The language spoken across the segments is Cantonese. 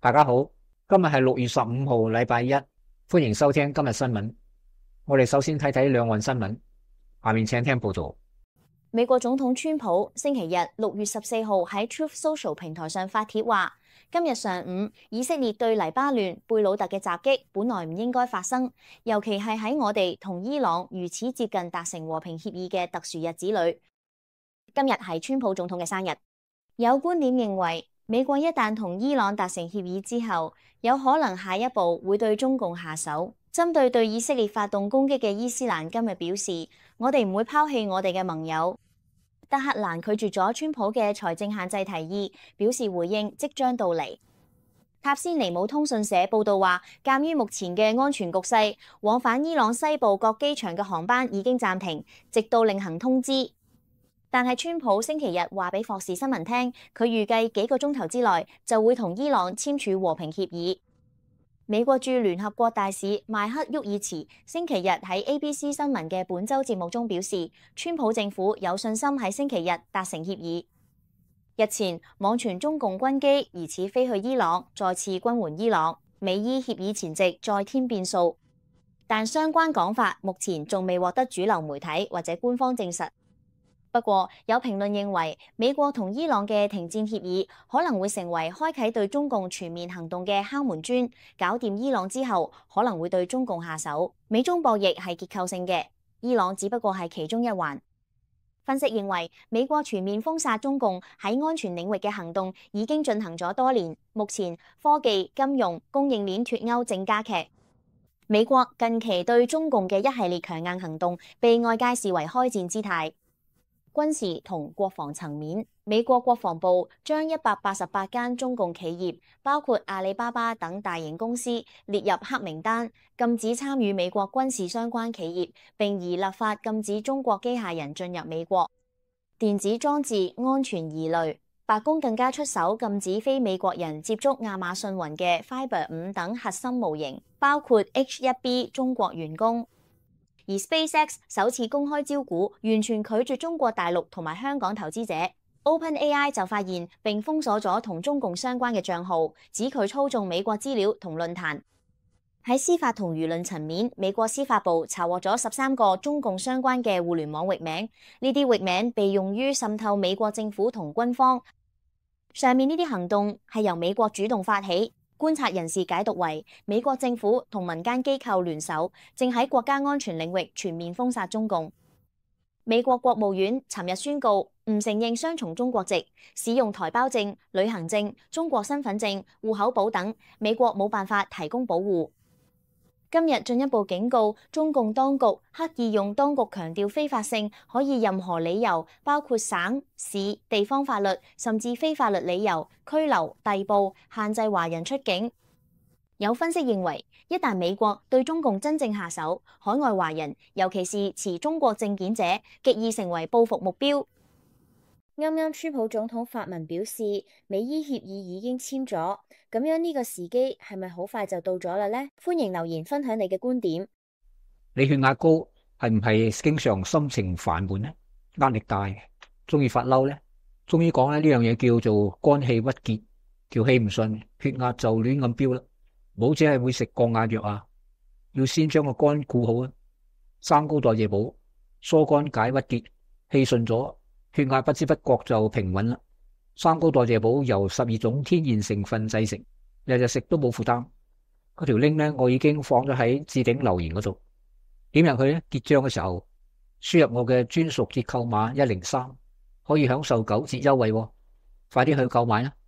大家好，今日係6月15號，禮拜一，歡迎收聽今日新聞。我哋首先睇睇兩岸新聞，下面請聽報道。 美國總統川普星期日6月14號喺 Truth Social 平台上發帖話，今日上午以色列對黎巴嫩貝魯特嘅襲擊本來唔應該發生，尤其係喺我哋同伊朗如此接近達成和平協議嘅特殊日子裏。今日係川普總統嘅生日。有觀點認為，美國一旦同伊朗達成協議之後，有可能下一步會對中共下手。針對以色列發動攻擊嘅伊斯蘭今日表示，我哋唔會拋棄我哋嘅盟友。德黑蘭拒絕咗川普嘅財政限制提議，表示回應即將到嚟。塔斯尼姆通訊社報道話，鑑於目前嘅安全局勢，往返伊朗西部各機場嘅航班已經暫停，直到另行通知。但係川普星期日話俾霍士新聞聽，佢預計幾個鐘頭之內就會同伊朗簽署和平協議。美國駐聯合國大使邁克沃爾茨星期日喺 ABC 新聞嘅本周節目中表示，川普政府有信心喺星期日達成協議。日前網傳中共軍機疑似飛去伊朗，再次軍援伊朗，美伊協議前夕再添變數，但相關講法目前仲未獲得主流媒體或者官方證實。不過，有評論認為，美國同伊朗嘅停戰協議可能會成為開啟對中共全面行動嘅敲門磚。搞掂伊朗之後，可能會對中共下手。美中博弈係結構性嘅，伊朗只不過係其中一環。分析認為，美國全面封殺中共喺安全領域嘅行動已經進行咗多年，目前科技、金融、供應鏈脫鈎正加劇。美國近期對中共嘅一系列強硬行動，被外界視為開戰姿態。軍事同國防層面，美國國防部將188間中共企業，包括阿里巴巴等大型公司列入黑名單，禁止參與美國軍事相關企業，並擬立法禁止中國機械人進入美國。電子裝置安全疑慮，白宮更加出手禁止非美國人接觸亞馬遜雲嘅 Fiber 5等核心模型，包括 H1B 中國員工。而 SpaceX 首次公開招股，完全拒絕中國大陸同埋香港投資者。OpenAI 就發現並封鎖咗同中共相關嘅賬號，指佢操縱美國資料同論壇。喺司法同輿論層面，美國司法部查獲咗13個中共相關嘅互聯網域名，呢啲域名被用於滲透美國政府同軍方。上面呢啲行動係由美國主動發起。觀察人士解讀為，美國政府同民間機構聯手，正喺國家安全領域全面封殺中共。美國國務院尋日宣告唔承認雙重中國籍，使用台胞證、旅行證、中國身份證、戶口簿等，美國冇辦法提供保護。今日進一步警告中共當局，刻意用當局強調非法性，可以任何理由，包括省、市、地方法律，甚至非法律理由拘留、逮捕、限制華人出境。有分析認為，一旦美國對中共真正下手，海外華人，尤其是持中國證件者，極易成為報復目標。啱啱川普總統發文表示，美伊協議已經簽咗，咁樣呢個時機係咪好快就到咗啦呢？歡迎留言分享你嘅觀點。 你血壓高係唔係經常心情煩悶呢？壓力大，中意發嬲呢？中醫講咧，呢樣嘢叫做肝氣鬱結，條氣唔順，血壓就亂咁飆啦。唔好只係會食降壓藥啊，要先將個肝顧好啊。生高代謝補，疏肝解鬱結，氣順咗，血壓不知不覺就平穩啦。三高代謝補由12種天然成分製成，日日食都冇負擔。嗰條 link 咧，我已經放咗喺置頂留言嗰度，點入去咧，結賬嘅時候輸入我嘅專屬折扣碼103，可以享受9折優惠喎。快啲去購買啦！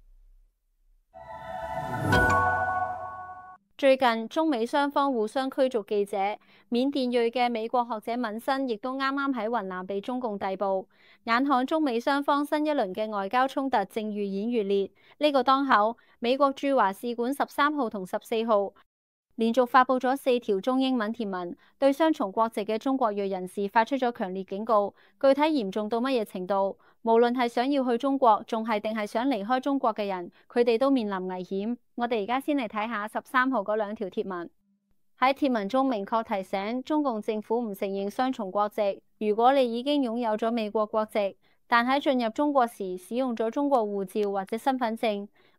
最近中美雙方互相驅逐記者，緬甸裔嘅美國學者敏新亦都啱啱喺雲南被中共逮捕。眼看中美雙方新一輪嘅外交衝突正愈演愈烈，呢個當口，美國駐華使館13號同14號連續發布咗4條中英文貼文，對雙重國籍嘅中國裔人士發出咗強烈警告。具體嚴重到乜嘢程度？無論係想要去中國，仲係定係想離開中國嘅人，佢哋都面臨危險。我哋而家先嚟睇下13號嗰2條貼文。喺貼文中明確提醒中共政府唔承認雙重國籍。如果你已經擁有咗美國國籍，但喺進入中國時使用咗中國護照或者身份證，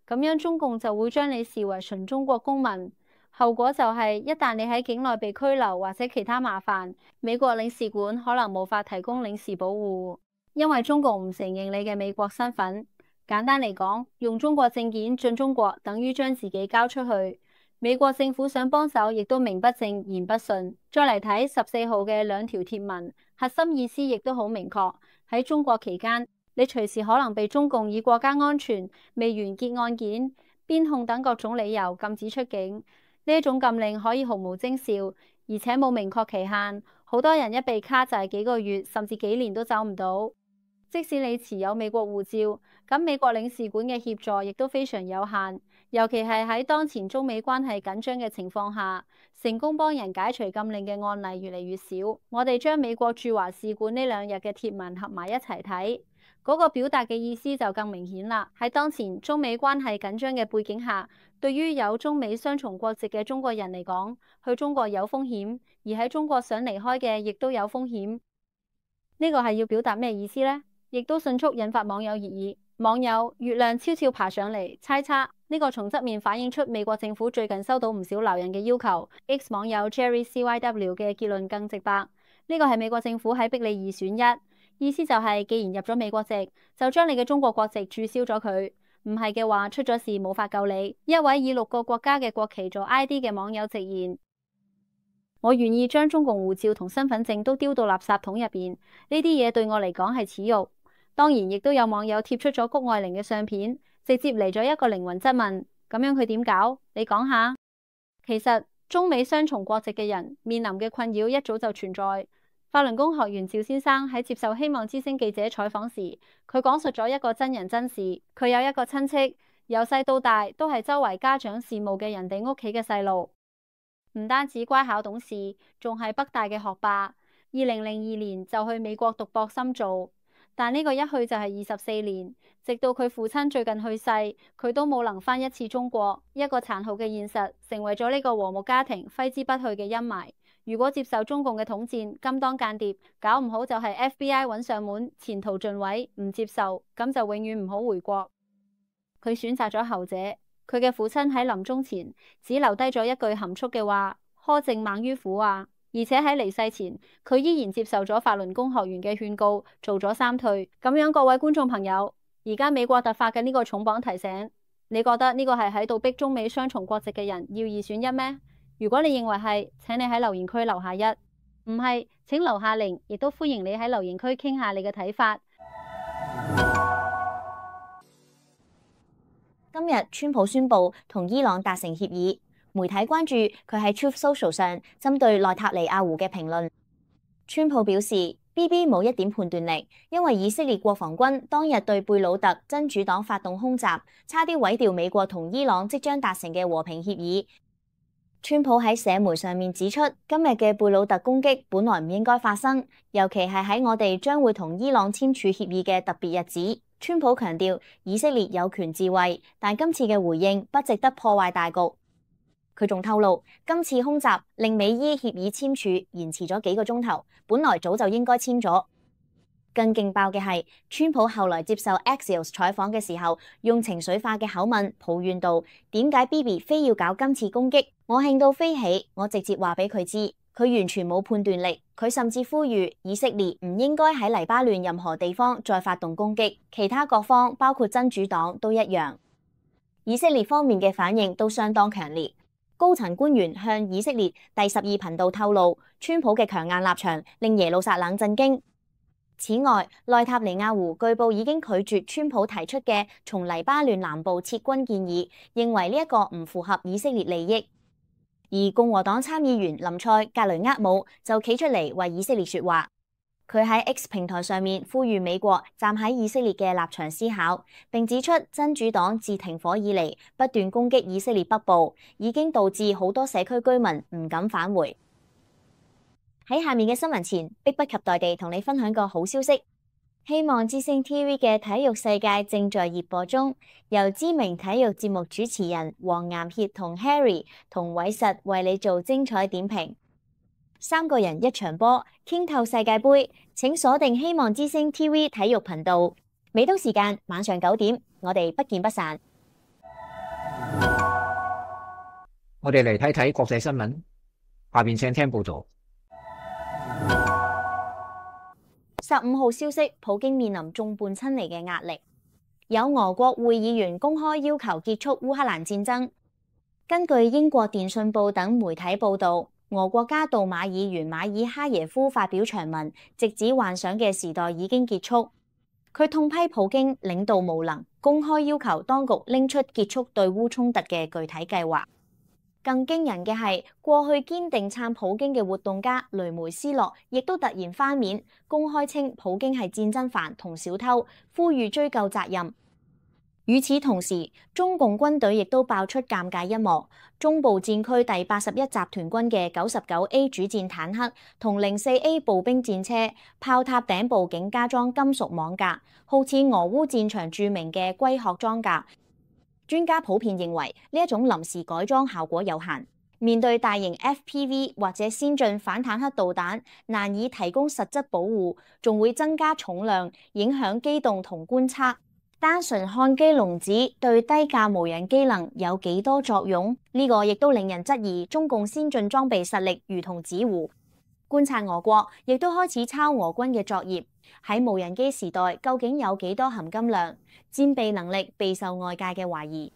咁樣中共就會將你視為純中國公民。後果就係，一旦你喺境內被拘留或者其他麻煩，美國領事館可能無法提供領事保護，因為中共唔承認你嘅美國身份。簡單嚟講，用中國證件進中國等於將自己交出去。美國政府想幫手，亦都名不正言不順。再嚟睇14號嘅兩條貼文，核心意思亦都好明確。喺中國期間，你隨時可能被中共以國家安全、未完結案件、邊控等各種理由禁止出境。呢一種禁令可以毫無徵兆，而且冇明確期限。好多人一被卡就係幾個月，甚至幾年都走唔到。即使你持有美國護照，咁美國領事館嘅協助亦都非常有限，尤其係喺當前中美關係緊張嘅情況下，成功幫人解除禁令嘅案例越嚟越少。我哋將美國駐華使館呢2日嘅貼文合埋一齊睇，嗰個表達嘅意思就更明顯啦。喺當前中美關係緊張嘅背景下，對於有中美雙重國籍嘅中國人嚟講，去中國有風險，而喺中國想離開嘅亦都有風險。呢個係要表達咩意思呢？亦都迅速引發網友熱議。網友月亮悄悄爬上嚟猜測，呢個從側面反映出美國政府最近收到唔少留人嘅要求。X 網友 Jerry CYW 嘅結論更直白，呢個係美國政府喺逼你2選1，意思就係既然入咗美國籍，就將你嘅中國國籍註銷咗佢，唔係嘅話出咗事冇法救你。一位以6個國家嘅國旗做 ID 嘅網友直言：我願意將中共護照同身份證都丟到垃圾桶入邊，呢啲嘢對我嚟講係恥辱。當然，亦都有網友貼出咗谷愛凌嘅相片，直接嚟咗一個靈魂質問：咁樣佢點搞？你講下。其實中美雙重國籍嘅人面臨嘅困擾一早就存在。法輪功學員趙先生喺接受希望之聲記者採訪時，佢講述咗一個真人真事。佢有一個親戚，由細到大都係周圍家長羨慕嘅人哋屋企嘅細路，唔單止乖巧懂事，仲係北大嘅學霸。2002年就去美國讀博深造。但呢個一去就係24年，直到佢父親最近去世，佢都冇能返一次中國。一個殘酷嘅現實，成為咗呢個和睦家庭揮之不去嘅陰霾。如果接受中共嘅統戰，甘當間諜，搞唔好就係 FBI 揾上門，前途盡毀。唔接受，咁就永遠唔好回國。佢選擇咗後者。佢嘅父親喺臨終前只留低咗一句含蓄嘅話：苛政猛於虎啊！而且喺離世前，佢依然接受咗法輪功學員嘅勸告，做咗3退。咁樣，各位觀眾朋友，而家美國突發嘅呢個重磅提醒，你覺得呢個係喺度逼中美雙重國籍嘅人要2選1咩？如果你認為係，請你喺留言區留下1；唔係，請留下0，亦都歡迎你喺留言區傾下你嘅睇法。 今日川普宣布同伊朗達成協議。媒體關注佢喺 Truth Social 上針對內塔尼亞胡嘅評論。川普表示 ，BB 冇一點判斷力，因為以色列國防軍當日對貝魯特真主黨發動空襲，差啲毀掉美國同伊朗即將達成嘅和平協議。川普喺社媒上面指出，今日嘅貝魯特攻擊本來唔應該發生，尤其係喺我哋將會同伊朗簽署協議嘅特別日子。川普強調，以色列有權自衛，但今次嘅回應不值得破壞大局。佢仲透露，今次空襲令美伊協議簽署延遲咗幾個鐘頭，本來早就應該簽咗。更勁爆嘅係，川普後來接受 Axios 採訪嘅時候，用情緒化嘅口吻抱怨道：點解 Bibi 非要搞今次攻擊？我興到飛起，我直接話俾佢知，佢完全冇判斷力。佢甚至呼籲以色列唔應該喺黎巴嫩任何地方再發動攻擊，其他各方包括真主黨都一樣。以色列方面嘅反應都相當強烈。高層官員向以色列第12頻道透露，川普嘅強硬立場令耶路撒冷震驚。此外，內塔尼亞胡據報已經拒絕川普提出嘅從黎巴嫩南部撤軍建議，認為呢一個唔符合以色列利益。而共和黨參議員林賽格雷厄姆就企出嚟為以色列說話。佢喺 X 平台上面呼籲美國站喺以色列嘅立場思考，並指出真主黨自停火以嚟不斷攻擊以色列北部，已經導致好多社區居民唔敢返回。喺下面嘅新聞前，迫不及待地同你分享個好消息，希望之聲 TV 嘅體育世界正在熱播中，由知名體育節目主持人黃岩協同 Harry 同偉實為你做精彩點評。3個人一場波，傾透世界盃，請鎖定希望之聲 TV 體育頻道。美東時間晚上9點，我哋不見不散。 我哋嚟睇睇國際新聞，下邊請聽報道。 15號消息，普京面臨眾叛親離嘅壓力。有俄國會議員公開要求結束烏克蘭戰爭。根據英國電訊報等媒體報道，俄國家杜馬議員馬爾哈耶夫發表長文，直指幻想嘅時代已經結束。佢痛批普京領導無能，公開要求當局拎出結束對烏衝突嘅具體計劃。更驚人嘅係，過去堅定撐普京嘅活動家雷梅斯諾，亦都突然翻面，公開稱普京係戰爭犯同小偷，呼籲追究責任。與此同時，中共軍隊亦都爆出尷尬一幕，中部戰區第81集團軍嘅 99A 主戰坦克同 04A 步兵戰車炮塔頂部竟加裝金屬網架，好似俄烏戰場著名嘅龜殼裝甲。專家普遍認為呢一種臨時改裝效果有限，面對大型 FPV 或者先進反坦克導彈，難以提供實質保護，仲會增加重量，影響機動同觀測。單純漢基龍子對低價無人機能有幾多作用？呢個亦都令人質疑中共先進裝備實力如同紙糊。觀察俄國亦都開始抄俄軍嘅作業，喺無人機時代究竟有幾多含金量？戰備能力備受外界嘅懷疑。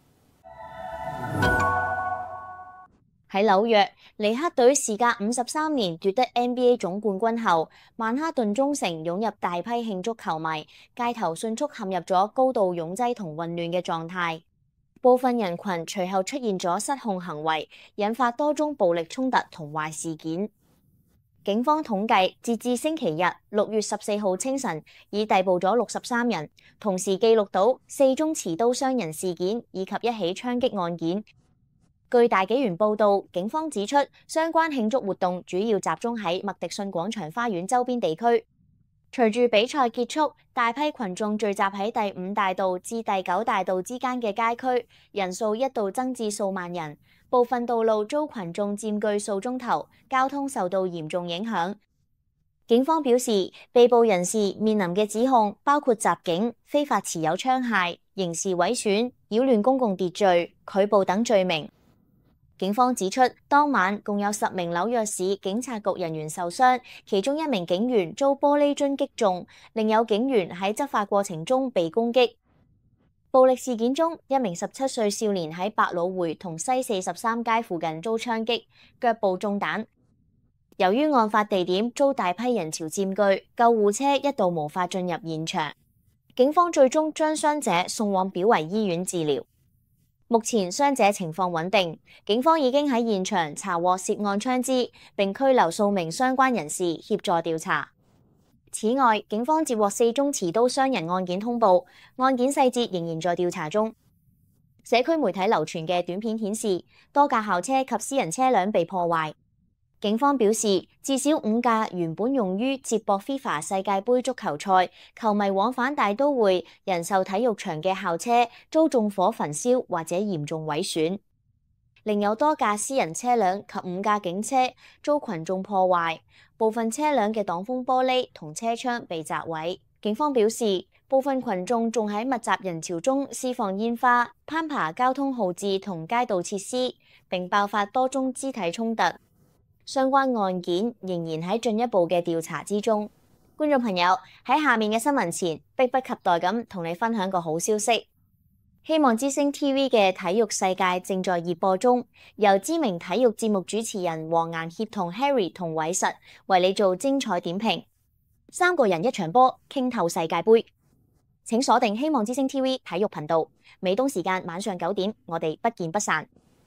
喺紐約，尼克隊時隔53年奪得 NBA 總冠軍後，曼哈頓中城湧入大批慶祝球迷，街頭迅速陷入咗高度擁擠同混亂嘅狀態。部分人群隨後出現咗失控行為，引發多宗暴力衝突同壞事件。警方統計，截至星期日6月14號清晨，已逮捕咗63人，同時記錄到4宗持刀傷人事件以及一起槍擊案件。據大紀元報導，警方指出，相關慶祝活動主要集中喺麥迪遜廣場花園周邊地區。隨住比賽結束，大批群眾聚集喺第5大道至第9大道之間嘅街區，人數一度增至數萬人。部分道路遭群眾佔據數鐘頭，交通受到嚴重影響。警方表示，被捕人士面臨嘅指控包括襲警、非法持有槍械、刑事毀損、擾亂公共秩序、拒捕等罪名。警方指出，當晚共有10名紐約市警察局人員受傷，其中1名警員遭玻璃樽擊中，另有警員喺執法過程中被攻擊。暴力事件中，1名17歲少年喺百老匯同西43街附近遭槍擊，腳部中彈。由於案發地點遭大批人潮佔據，救護車一度無法進入現場。警方最終將傷者送往表維醫院治療。目前傷者情況穩定，警方已經喺現場查獲涉案槍支，並拘留數名相關人士協助調查。此外，警方接獲4宗持刀傷人案件通報，案件細節仍然在調查中。社區媒體流傳嘅短片顯示，多架校車及私人車輛被破壞。警方表示，至少5架原本用於接駁 FIFA 世界盃足球賽球迷往返大都會人壽體育場嘅校車遭縱火焚燒或者嚴重毀損，另有多架私人車輛及5架警車遭群眾破壞，部分車輛嘅擋風玻璃同車窗被砸毀。警方表示，部分群眾仲喺密集人潮中施放煙花、攀爬交通號誌同街道設施，並爆發多宗肢體衝突。相關案件仍然喺進一步嘅調查之中。觀眾朋友，喺下面嘅新聞前，迫不及待咁同你分享個好消息。希望之星 TV 嘅體育世界正在熱播中，由知名體育節目主持人黃顏協同 Harry 同偉實為你做精彩點評。3個人一場波，傾透世界盃。請鎖定希望之星 TV 體育頻道，美東時間晚上9點，我哋不見不散。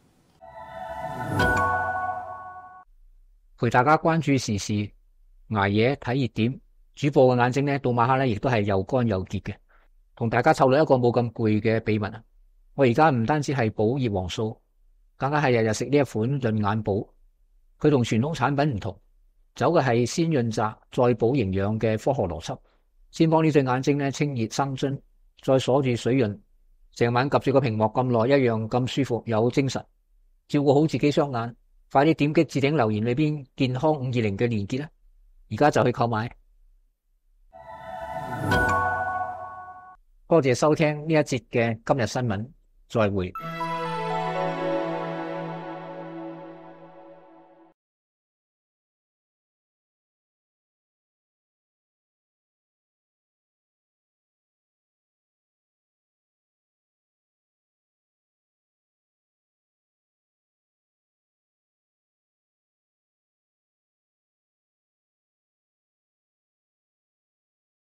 陪大家關注時事，捱夜睇熱點。主播嘅眼睛呢，到晚黑呢亦都係又乾又澀嘅。同大家透露一個冇咁攰嘅秘密啊！我而家唔單止係補葉黃素，更加係日日食呢一款潤眼寶。佢同傳統產品唔同，走嘅係先潤澤再補營養嘅科學邏輯，先幫呢對眼睛呢清熱生津，再鎖住水潤，成晚及住個屏幕咁耐，一樣咁舒服有精神。照顧好自己雙眼。快啲點擊置頂留言裏邊健康520嘅連結啦！而家就去購買。多謝收聽呢一節嘅今日新聞，再會。